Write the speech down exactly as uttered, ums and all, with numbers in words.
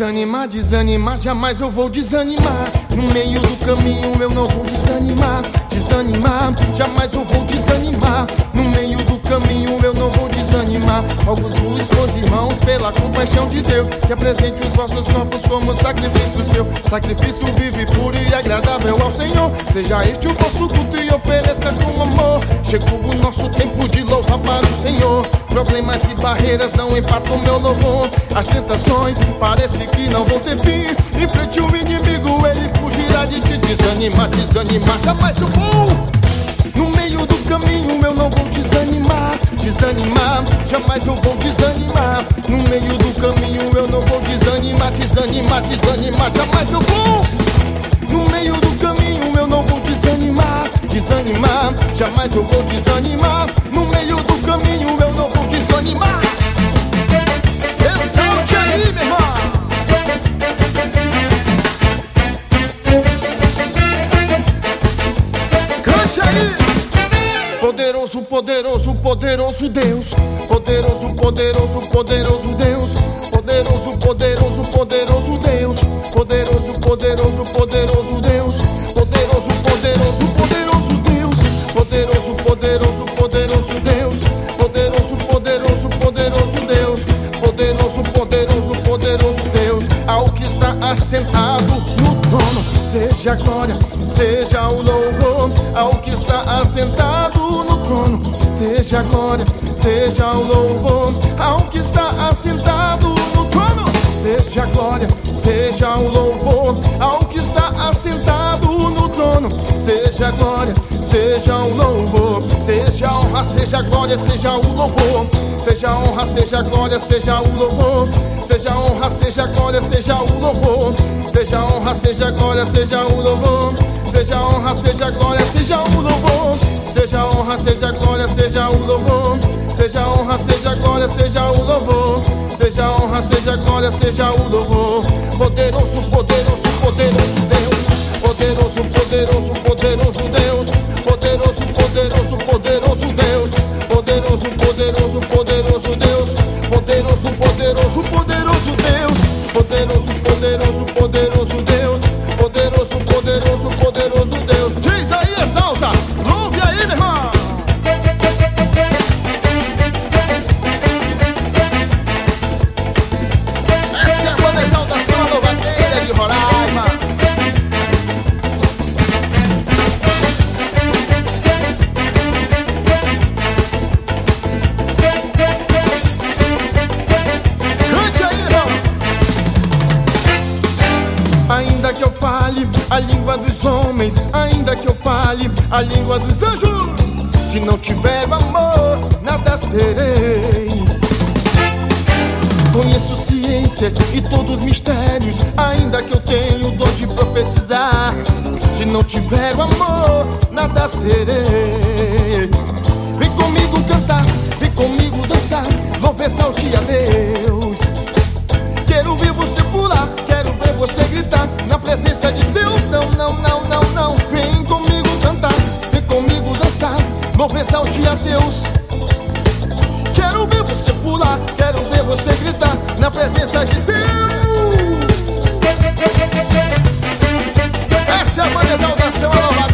desanimar, desanimar, jamais eu vou desanimar. No meio do caminho eu não vou desanimar, desanimar, jamais eu vou desanimar. No meio do caminho eu não vou desanimar. Rogo-vos, meus irmãos, pela compaixão de Deus, que apresente os vossos corpos como sacrifício seu, sacrifício vivo e puro e agradável ao Senhor. Seja este o vosso culto e ofereça com amor. Chegou o nosso tempo de louvar para o Senhor. Problemas e barreiras não empatam meu louvor. As tentações parece que não vão ter fim. Enfrente o inimigo, ele fugirá de te. Desanimar, desanimar, jamais eu vou. No meio do caminho eu não vou desanimar, desanimar, jamais eu vou desanimar. No meio do caminho eu não vou desanimar, desanimar, desanimar, jamais eu vou. No meio do caminho eu não vou desanimar, desanimar, jamais eu vou desanimar. No meio do caminho eu não vou desanimar. Exalte aí, meu irmão. Cante aí. Poderoso, poderoso, poderoso Deus. Poderoso, poderoso, poderoso Deus. Poderoso, poderoso, poderoso Deus. Poderoso, poderoso, poderoso Deus. Poderoso, poderoso, poderoso Deus. Poderoso, poderoso, poderoso Deus. Poderoso, poderoso, poderoso Deus. Poderoso, poderoso, poderoso Deus. Ao que está assentado no trono, seja a glória, seja o louvor. Ao que está assentado no trono, seja a glória, seja o louvor. Ao que está assentado no trono, seja a glória, seja o louvor. Ao que está assentado no trono, seja a glória, seja o louvor. Seja a honra, seja a glória, seja o louvor. Seja a honra, seja a glória, seja o louvor. Seja a honra, seja a glória, seja o louvor. Seja a honra, seja a glória, seja o louvor. Seja a honra, seja a glória, seja o louvor. Seja a honra, seja a glória, seja o louvor. Seja a honra, seja a glória, seja o louvor. Seja a honra, seja a glória, seja o louvor. Poderoso, poderoso, poderoso Deus. Poderoso, poderoso, poderoso Deus. Poderoso, poderoso, poderoso Deus. Poderoso, poderoso, poderoso Deus. Poderoso, poderoso, poderoso Deus. Poderoso, poderoso, poderoso Deus. Poderoso, poderoso, poderoso Deus. Diz aí, exalta. Louve aí, meu irmão. Essa é a banda Exaltação Louvadeira de Roraima. Ainda que eu fale a língua dos homens, ainda que eu fale a língua dos anjos, se não tiver amor, nada serei. Conheço ciências e todos os mistérios, ainda que eu tenha o dom de profetizar, se não tiver amor, nada serei. Vem comigo cantar, vem comigo dançar, louve, exalte a Deus. Quero ver você pular, quero ver você gritar na presença de Deus. Não, não, não, não, não. Vem comigo cantar, vem comigo dançar, louve, exalte a Deus. Quero ver você pular, quero ver você gritar na presença de Deus. Essa é a banda Exaltação, a nova